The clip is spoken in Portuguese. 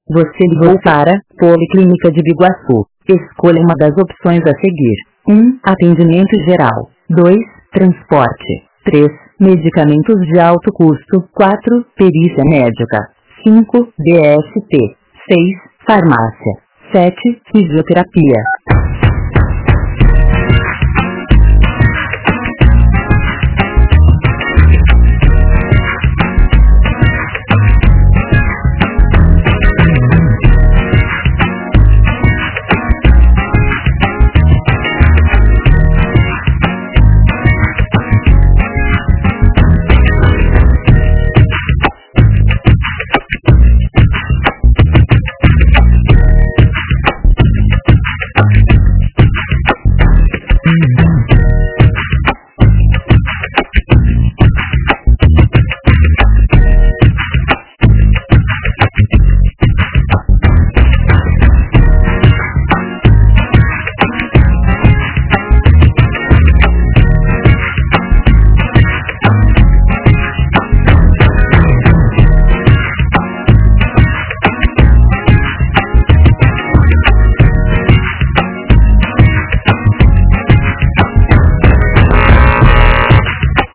Você ligou para Policlínica de Biguaçu. Escolha uma das opções a seguir. 1. Atendimento geral. 2. Transporte. 3. Medicamentos de alto custo. 4. Perícia médica. 5. DST. 6. Farmácia. 7. Fisioterapia.